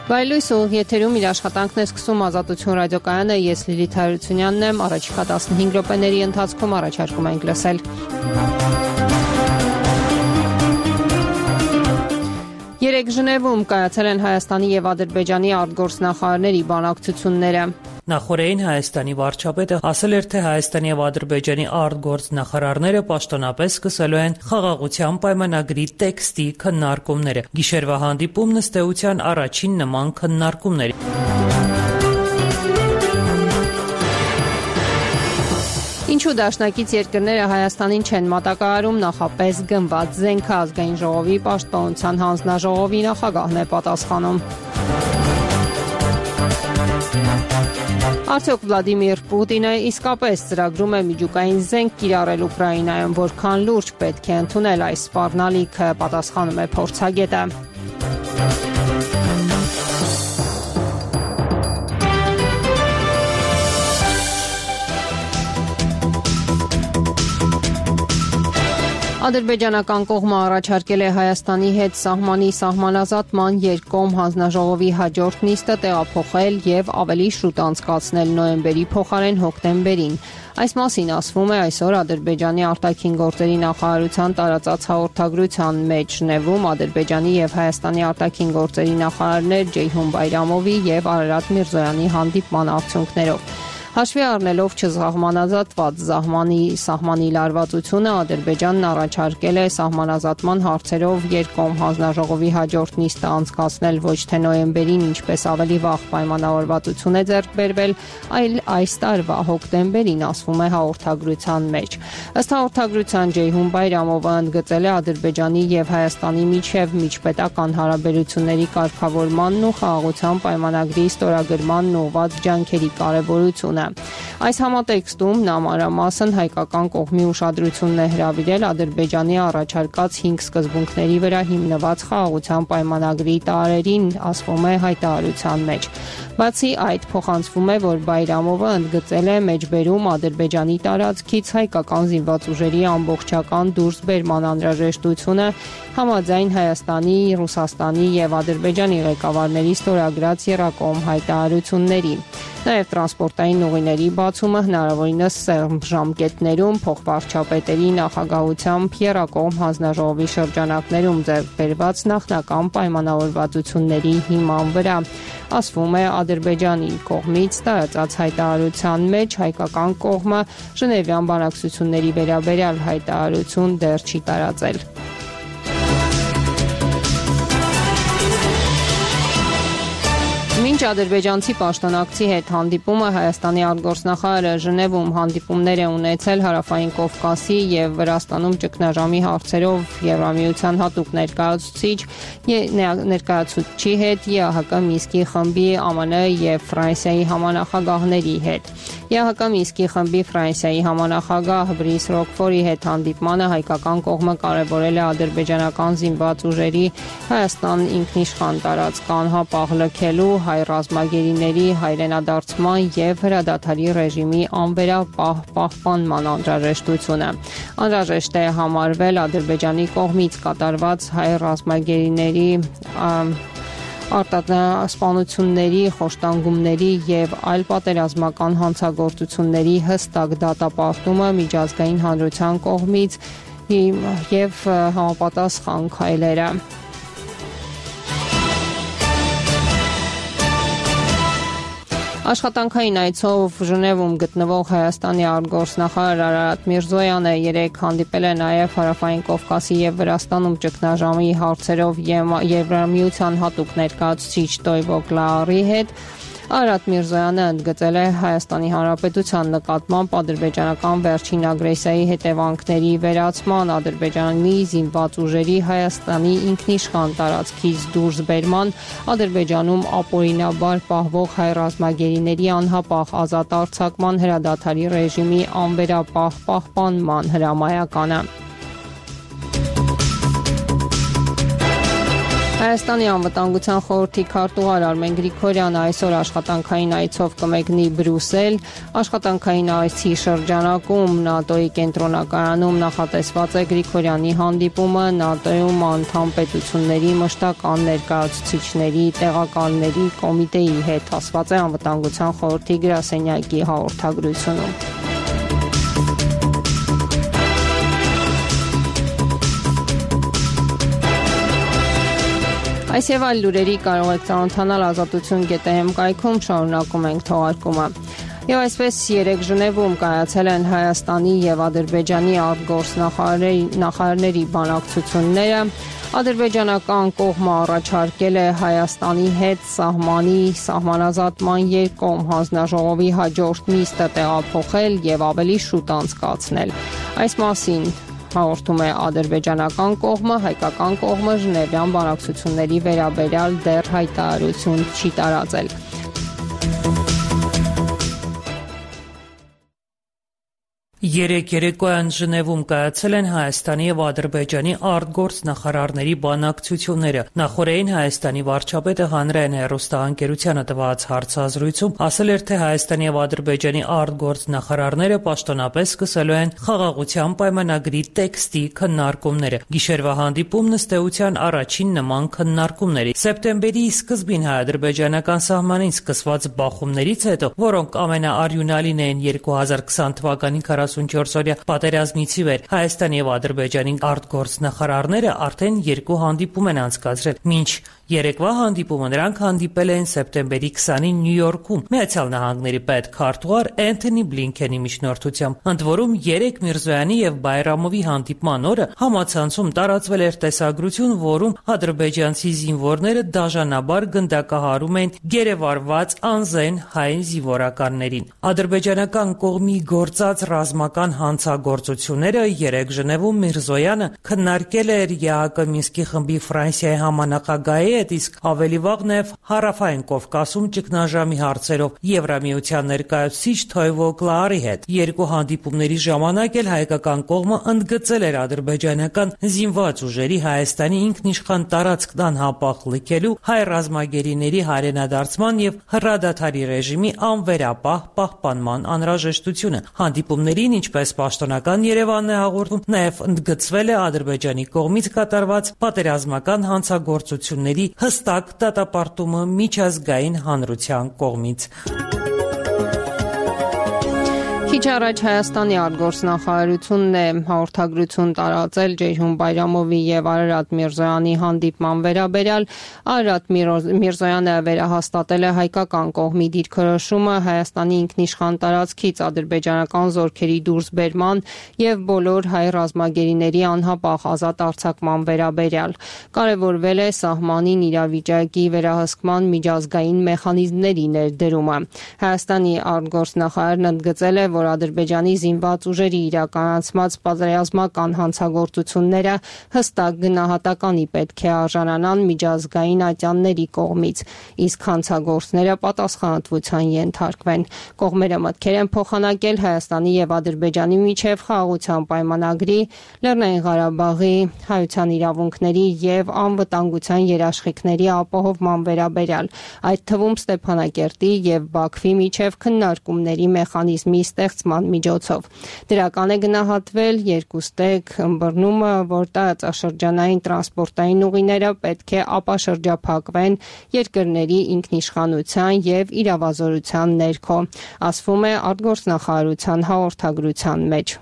Վայելույս ուղիղ եթերում իր աշխատանքն է սկսում Ազատություն ռադիոկայանը, ես Լիլիթ Հարությունյանն եմ, առաջիկա 15 րոպեների ընթացքում առաջարկում ենք լսել։ Երեկ Ժնևում կայացել են Հայաստանի եւ Ադրբեջանի արտգործնախարարների բանակցությունները։ Նախորդին Հայաստանի վարչապետը ասել էր, թե Հայաստանի եւ Ադրբեջանի արտգործնախարարները պաշտոնապես սկսելու են խաղաղության պայմանագրի տեքստի քննարկումները։ Գիշերվա հանդիպումն ըստ էության առաջին նման քննարկումն էր։ Ինչու դաշնակից երկրները Հայաստանին չեն մատակարարում, նախապես գնված զենքը ազգային ժողովի պաշտպանության հանձնաժողովի նախագահն է պատասխանում։ Արդյոք Վլադիմիր Պուտինը իսկապես ծրագրում է միջուկային զենք կիրառել Ուկրաինայում, որքան լուրջ պետք է ընդունել այս սպառնալիքը, պատասխանում է փորձագետը։ Ադրբեջանական կողմը առաջարկել է Հայաստանի հետ սահմանի սահմանազատման երկկողմ հանձնաժողովի հաջորդ նիստը տեղափոխել եւ ավելի շուտ անցկացնել նոյեմբերի փոխարեն հոկտեմբերին։ Այս մասին ասվում է այսօր Ադրբեջանի արտաքին գործերի նախարարության տարածած հաղորդագրության մեջ Ժնևում Ադրբեջանի եւ Հայաստանի արտաքին գործերի նախարարներ Ջեյհուն Բայրամովի եւ Արարատ Միրզոյանի հանդիպման արդյունքներով։ Հաշվի առնելով չսահմանազատված սահմանի լարվածությունը, Ադրբեջանն առաջարկել է սահմանազատման հարցերով երկկողմ հանձնաժողովի հաջորդ նիստը անցկացնել ոչ թե նոյեմբերին, ինչպես ավելի վաղ պայմանավորվածություն է ձեռք բերվել, այլ այս տարվա հոկտեմբերին, ասվում է հաղորդագրության մեջ։ Ըստ հաղորդագրության Ջեյհուն Բայրամովը ընդգծել է Ադրբեջանի եւ Հայաստանի միջև միջպետական հարաբերությունների կարգավորմանն ու խաղաղության պայմանագրի ստորագրմանն ուղղված ջանքերի կարեւորությունը։ Այս համատեքստում նա մանրամասն հայկական կողմի ուշադրությունն է հրավիրել Ադրբեջանի առաջարկած 5 սկզբունքների վրա հիմնված խաղաղության պայմանագրի տարերին, ասվում է հայտարարության մեջ։ Բացի այդ, փոխանցվում է, որ Բայրամովը ընդգծել է մեջբերում Ադրբեջանի տարածքից հայկական զինված ուժերի ամբողջական դուրսբերման անհրաժեշտությունը համաձայն Հայաստանի, Ռուսաստանի եւ Ադրբեջանի ղեկավարների ստորագրած եռակողմ հայտարարությունների։ Նաև տրանսպորտային ուղիների բացումը հնարավորինս սեղմ ժամկետներում փոխվարչապետերի նախագահությամբ եռակողմ հանձնաժողովի շրջանակներում ձեռք բերված նախնական պայմանավորվածությունների հիման վրա, ասվում է Ադրբեջանի կողմից տարածած հայտարարության մեջ, հայկական կողմը Ժնևյան բանակցությունների վերաբերյալ հայտարարություն դեռ չի տարածել։ Մինչ ադրբեջանցի պաշտոնակցի հետ հանդիպումը Հայաստանի արտգործնախարարը Ժնևում հանդիպումներ է ունեցել Հարավային Կովկասի եւ Վրաստանում ճգնաժամի հարցերով Եվրամիության հատուկ ներկայացուցչի հետ, ԵԱՀԿ Մինսկի խմբի, ԱՄՆ եւ Ֆրանսիայի համանախագահների հետ։ ԵԱՀԿ Մինսկի խմբի Ֆրանսիայի համանախագահ Բրիս Ռոկֆորի հետ հանդիպմանը հայկական կողմը կարևորել է ադրբեջանական զինված ուժերի Հայաստան ինքնիշխան տարածքն հապաղ լքելու, հայ ռազմագերիների հայրենադարձման եւ հրադադարի ռեժիմի անվերապահ պահպանման անհրաժեշտությունը։ Անհրաժեշտ է համարվել Ադրբեջանի կողմից կատարված հայ ռազմագերիների արտասպանությունների, խոշտանգումների եւ այլ պատերազմական հանցագործությունների հստակ դատապարտումը միջազգային հանրության կողմից եւ համապատասխան քայլերը։ Աշխատանքային այցով Ժնևում գտնվող Հայաստանի արտգործնախարար Արարատ Միրզոյանը երեկ հանդիպել է նաև Հարավային Կովկասի եւ Վրաստանում ճգնաժամի հարցերով Եվրամիության հատուկ ներկայացուցիչ Տոյվո Գլարի հետ։ Արարատ Միրզոյանը ընդգծել է Հայաստանի Հանրապետության նկատմամբ ադրբեջանական վերջին ագրեսիայի հետևանքների վերացման, Ադրբեջանի զինված ուժերի Հայաստանի ինքնիշխան տարածքից դուրսբերման, Ադրբեջանում ապօրինաբար պահվող հայ ռազմագերիների անհապաղ ազատ արձակման, հրադադարի ռեժիմի անվերապահ պահպանման հրամայականը։ Հայաստանի անվտանգության խորհրդի քարտուղար Արմեն Գրիգորյանը այսօր աշխատանքային այցով կմեկնի Բրյուսել։ Աշխատանքային այցի շրջանակում ՆԱՏՕ-ի կենտրոնակայանում նախատեսված է Գրիգորյանի հանդիպումը ՆԱՏՕ-ում անդամ պետությունների մշտական ներկայացուցիչների տեղակալների կոմիտեի հետ, ասված է անվտանգության խորհրդի գրասենյակի հաղորդագրությունում։ Այս եւ այլ լուրերի կարող եք ծանոթանալ ազատություն.am կայքում, շարունակում ենք թողարկումը։ Եվ այսպես երեկ Ժնևում կայացել են Հայաստանի եւ Ադրբեջանի արտգործնախարարների բանակցությունները։ Ադրբեջանական կողմը առաջարկել է Հայաստանի հետ սահմանազատման երկկողմ հանձնաժողովի հաջորդ նիստը տեղափոխել եւ ավելի շուտ անցկացնել։ Այս մասին հաղորդում է ադրբեջանական կողմը, հայկական կողմը Ժնևյան բանակցությունների վերաբերյալ դեռ հայտարարություն չի տարածել։ Երեկ երեկոյան Ժնևում կայացել են Հայաստանի եւ Ադրբեջանի արտգործնախարարների բանակցությունները։ Նախորդին Հայաստանի վարչապետը հանրային հեռուստաընկերությանը տված հարցազրույցում ասել էր, թե Հայաստանի եւ Ադրբեջանի արտգործնախարարները պաշտոնապես սկսելու են խաղաղության պայմանագրի տեքստի քննարկումները։ Գիշերվա հանդիպումն ըստ էության առաջին նման քննարկումն էր։ Սեպտեմբերի սկզբին հայ-ադրբեջանական սահմանին սկսված բախումներից հետո, որոնք ամենաարյունալին էին 2020 թվականի 44-օրյա պատերազմից ի վեր, Հայաստանի եւ Ադրբեջանի արտգործնախարարները արդեն երկու հանդիպում են անցկացրել։ Մինչ երեկվա հանդիպումը նրանք հանդիպել էին սեպտեմբերի 20-ին Նյու Յորքում Միացյալ Նահանգների պետքարտուղար Էնթոնի Բլինքենի միջնորդությամբ։ Ընդ որում երեք Միրզոյանի եւ Բայրամովի հանդիպման օրը համացանցում տարածվել էր տեսագրություն, որում ադրբեջանցի զինվորները դաժանաբար գնդակահարում են գերեվարված անզեն հայ զինվորականներին։ Ադրբեջանական կողմի գործած ռազմական հանցագործությունները երեք Ժնևում Միրզոյանը քննարկել էր ԵԱՀԿ Մինսկի խմբի Ֆրանսիայի համանախագահի հետ, իսկ ավելի վաղ նաև Հարավային Կովկասում ճգնաժամի հարցերով Եվրամիության ներկայացուցիչ Թոյվո Գլարի հետ։ Երկու հանդիպումների ժամանակ էլ հայկական կողմը ընդգծել էր ադրբեջանական զինված ուժերի Հայաստանի ինքնիշխան տարածքն անհապաղ լքելու, հայ ռազմագերիների հայրենադարձման եւ հրադադարի ռեժիմի անվերապահ պահպանման անհրաժեշտությունը։ Հանդիպումներին, ինչպես պաշտոնական Երևանն է հաղորդում, նաև ընդգծվել է Ադրբեջանի կողմից կատարված պատերազմական հանցագործությունների հստակ դատապարտումը միջազգային հանրության կողմից։ Քիչ առաջ Հայաստանի արտգործնախարարությունն է հաղորդագրություն տարածել Ջեյհուն Բայրամովի եւ Արարատ Միրզոյանի հանդիպման վերաբերյալ։ Արարատ Միրզոյանը վերահաստատել է հայկական կողմի դիրքորոշումը Հայաստանի ինքնիշխան տարածքից ադրբեջանական զորքերի դուրսբերման եւ բոլոր հայ ռազմագերիների անհապաղ ազատ արձակման վերաբերյալ։ Կարևորվել է սահմանին իրավիճակի վերահսկման միջազգային մեխանիզմների ներդրումը։ Հայաստանի արտգործնախարարն ընդգծել է, որ Ադրբեջանի զինված ուժերի իրականացված պատերազմական հանցագործությունները հստակ գնահատականի պետք է արժանանան միջազգային ատյանների կողմից, իսկ հանցագործները պատասխանատվության ենթարկվեն։ Կողմերը մտքեր են փոխանակել Հայաստանի եւ Ադրբեջանի միջև խաղաղության պայմանագրի, Լեռնային Ղարաբաղի հայության իրավունքների եւ անվտանգության երաշխիքների ապահովման վերաբերյալ, այդ թվում Ստեփանակերտի եւ Բաքվի միջև քննարկումների մեխանիզմի ստեղծման միջոցով։ Դրական է գնահատվել երկուստեք ըմբռնումը, որ տարածաշրջանային տրանսպորտային ուղիները պետք է ապաշրջափակվեն երկրների ինքնիշխանության եւ իրավազորության ներքո, ասվում է արտգործնախարարության հաղորդագրության մեջ։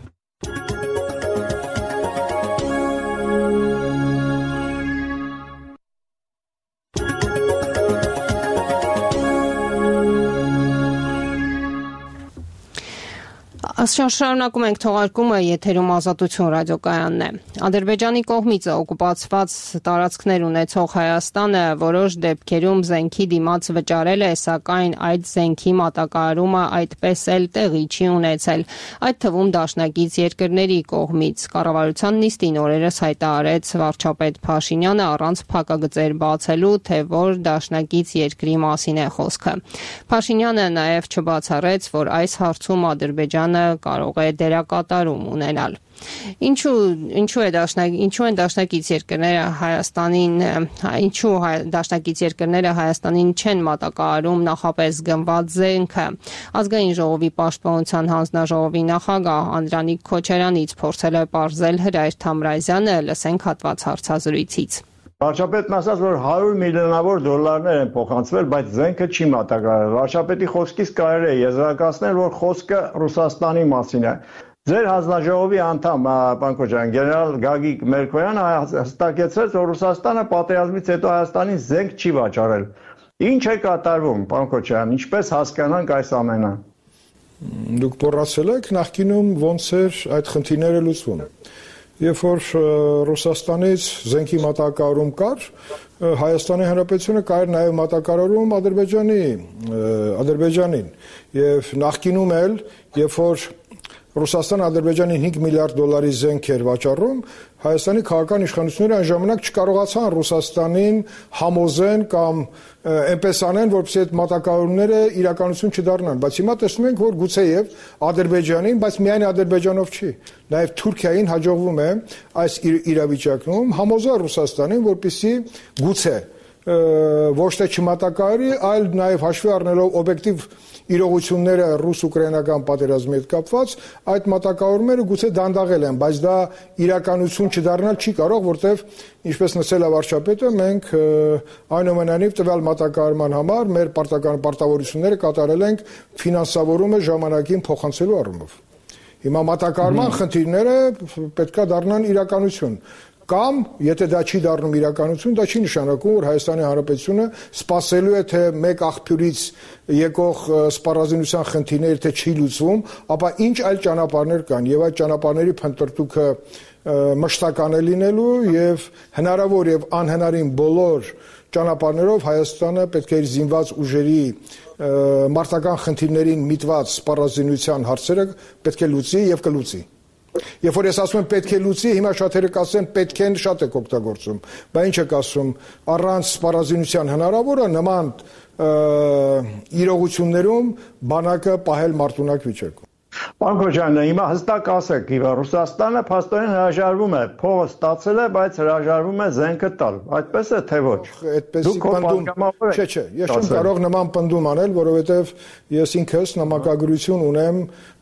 Շարունակում ենք թողարկումը, եթերում Ազատություն ռադիոկայանն է։ Ադրբեջանի կողմից օկուպացված տարածքներ ունեցող Հայաստանը որոշ դեպքերում զենքի դիմաց վճարել է, սակայն այդ զենքի մատակարարումը այդպես էլ տեղի չի ունեցել, այդ թվում դաշնակից երկրների կողմից։ Կառավարության նիստին օրերս հայտարարեց վարչապետ Փաշինյանը առանց փակագծեր բացելու, թե որ դաշնակից երկրի մասին է խոսքը։ Փաշինյանը նաև չբացառեց, որ այս հարցում Ադրբեջանը կարող է դերակատարում ունենալ։ Ինչու են դաշնակից երկրները Հայաստանին չեն մատակարարում նախապես գնված զենքը։ Ազգային ժողովի պաշտպանության հանձնաժողովի նախագահ Անդրանիկ Քոչարյանից փորձել է պարզել Հրայր Թամրազյանը, լսենք հատված հարցազրույցից։ Վարչապետն ասաց, որ 100 միլիոնավոր դոլարներ են փոխանցվել, բայց զենքը չի մատակարարել։ Վարչապետի խոսքից կարելի է եզրակացնել, որ խոսքը Ռուսաստանի մասին է։ Ձեր հանձնաժողովի անդամ, պարոն Քոչարյան, գեներալ Գագիկ Մերկոյանը հստակեցրեց, որ Ռուսաստանը պատերազմից հետո Հայաստանին զենք չի վաճառել։ Ինչ է կատարվում, պարոն Քոչարյան, ինչպես հասկանանք այս ամենը։ Դուք մոռացել եք նախկինում ոնց էր այդ խնդիրները լուծվում։ Երբ որ Ռուսաստանից զենքի մատակարարում կար, Հայաստանի Հանրապետությունը կար նաև մատակարարում Ադրբեջանին։ Եվ նախկինում էլ, երբ որ Ռուսաստանը Ադրբեջանին 5 միլիարդ դոլարի զենք էր վաճառում, Հայաստանի քաղաքական իշխանությունները այն ժամանակ չկարողացան Ռուսաստանին համոզեն կամ այնպես անեն, որպեսզի այդ մատակարարումները իրականություն չդառնան, բայց հիմա տեսնում ենք, որ գուցեև Ադրբեջանին, բայց միայն Ադրբեջանով չի, նաև Թուրքիային հաջողվում է այս իրավիճակում համոզել Ռուսաստանին, որպեսզի գուցե ոչ թե չմատակարարի, այլ նաև հաշվի առնելով օբյեկտիվ իրողությունները ռուս-ուկրաինական պատերազմի հետ կապված, այդ մատակարարումները գուցե դանդաղել են, բայց դա իրականություն չդառնալ չի կարող, որտեղ ինչպես նշել է վարչապետը, մենք այնուամենայնիվ տվյալ մատակարարման համար մեր պարտավորությունները կատարել ենք ֆինանսավորումը ժամանակին փոխանցելու առումով։ Հիմա մատակարարման խնդիրները պետք է դառնան իրականություն։ Կամ, եթե դա չի դառնում իրականություն, դա չի նշանակում, որ Հայաստանի Հանրապետությունը սպասելու է, թե մեկ աղբյուրից եկող սպառազինության խնդիրները թե չի լուծվում, ապա ինչ այլ ճանապարհներ կան, եւ այդ ճանապարհների փնտրտուքը մշտական է լինելու եւ հնարավոր եւ անհնարին բոլոր ճանապարհներով Հայաստանը պետք է իր զինված ուժերի մարտական խնդիրներին միտված սպառազինության հարցերը պետք է լուծի եւ կլուծի։ Երբ որ ես ասում եմ պետք է լուծի, հիմա շատերը կասեն պետք են շատ եք օգտագործում, բայց ինչ եք ասում, առանց սպառազինության հնարավոր է նման իրողություններում բանակը պահել մարտունակ վիճակում։ Պարոն Քոչարյան, հիմա հստակ ասեք, Ռուսաստանը փաստորեն հրաժարվում է, փողը ստացել է, բայց հրաժարվում է զենքը տալ, այդպես է թե ոչ։ Այդպեսի պնդում, չէ, ես չեմ կարող նման պնդում անել, որովհետև ես ինքս նամակագրություն ունեմ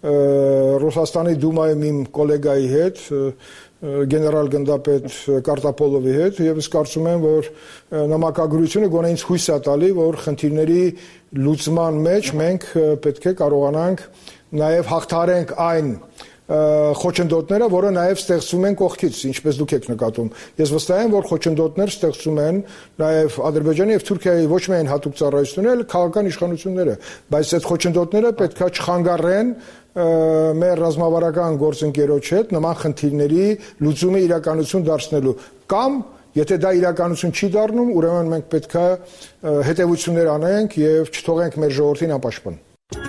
Ռուսաստանի Դումայում իմ գոլեգայի հետ, գեներալ գնդապետ Կարտապոլովի հետ, եւ ես կարծում եմ, որ նամակագրությունը գոնե ինձ հույս է տալի, որ խնդիրների լուծման մեջ մենք պետք է կարողանանք նաև հաղթարենք այն խոչընդոտները, որը նաև ստեղծում են կողքից, ինչպես դուք եք նկատում։ Ես վստահ եմ, որ խոչընդոտներ ստեղծում են նաև Ադրբեջանի եւ Թուրքիայի ոչ միայն հատուկ ծառայությունները, այլ քաղաքական իշխանությունները, բայց այդ խոչընդոտները պետքա չխանգարեն մեր ռազմավարական գործընկերոջ հետ նման խնդիրների լուծումը իրականություն դարձնելու կամ եթե դա իրականություն չի դառնում, ուրեմն մենք պետքա հետևություններ անենք եւ չթողենք մեր ժողովրդին անպաշտպան։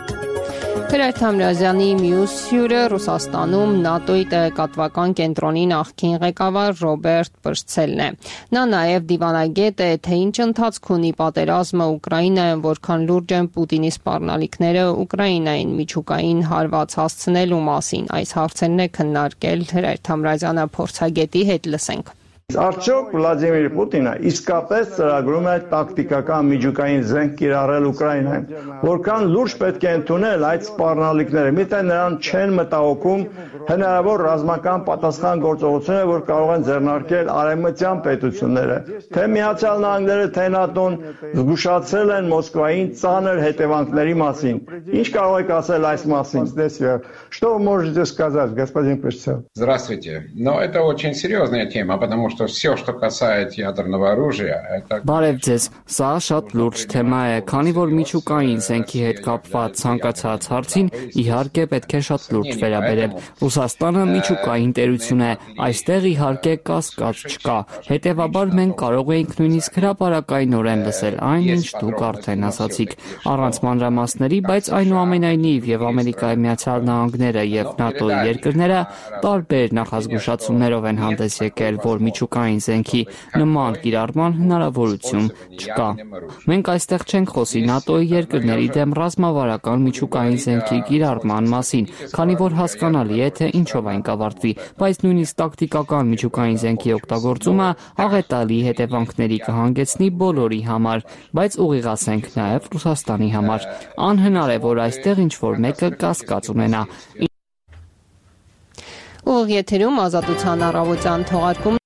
Հրայր Թամրազյանի մյուս հյուրը Ռուսաստանում ՆԱՏՕ-ի տեղեկատվական կենտրոնի նախկին ղեկավար Ռոբերտ Պրսցելն է։ Նա նաև դիվանագետ է, թե ինչ ընթացք ունի պատերազմը Ուկրաինայում, որքան լուրջ են Պուտինի սպառնալիքները Ուկրաինային միջուկային հարված հասցնելու մասին։ Այս հարցերն է քննարկել Հրայր Թամրազյանը փորձագետի հետ, լսենք։ Արդյոք Վլադիմիր Պուտինը իսկապես ծրագրում է տակտիկական միջուկային զենք կիրառել Ուկրաինայում, որքան լուրջ պետք է ընդունել այդ սպառնալիքները, միթե նրան չեն մտահոգում հնարավոր ռազմական պատասխան գործողությունները, որ կարող են ձեռնարկել արևմտյան պետությունները, թե Միացյալ Նահանգները, թե ՆԱՏՕ-ն զգուշացրել են Մոսկվային ծանր հետևանքների մասին։ Ինչ կարող եք ասել այս մասին? Что вы можете сказать, господин Пышцев? Здравствуйте. Но это очень серьезная тема, потому что все, что касается ядерного оружия, это... Բարև ձեզ, սա շատ լուրջ թեմա է, քանի որ միջուկային զենքի հետ կապված ցանկացած հարցին իհարկե պետք է շատ լուրջ վերաբերել։ Ռուսաստանը միջուկային տերություն է, այստեղ իհարկե կասկած չկա։ Հետևաբար մենք կարող էինք նույնիսկ հրապարակայնորեն լսել այն, ինչ դուք արդեն ասացիք, առանց մանրամասների, բայց այնուամենայնիվ եւ Ամերիկայի Միացյալ Նահանգները եւ ՆԱՏՕ-ի երկրները տարբեր նախազգուշացումներով են հանդես եկել, որ միջուկային միջուկային զենքի, նման կիրառման հնարավորություն չկա։ Մենք այստեղ չենք խոսի ՆԱՏՕ-ի երկրների դեմ ռազմավարական միջուկային զենքի կիրառման մասին, քանի որ հասկանալի է, թե ինչով այն կավարտվի, բայց նույնիսկ տակտիկական միջուկային զենքի օգտագործումը աղետալի հետևանքների կհանգեցնի բոլորի համար, բայց ուղիղացենք նաև Ռուսաստանի համար։ Անհնար է, որ այստեղ ինչ-որ մեկը կասկած ունենա։ Ուղիղ եթերում Ազատության առավոտյան թողարկումը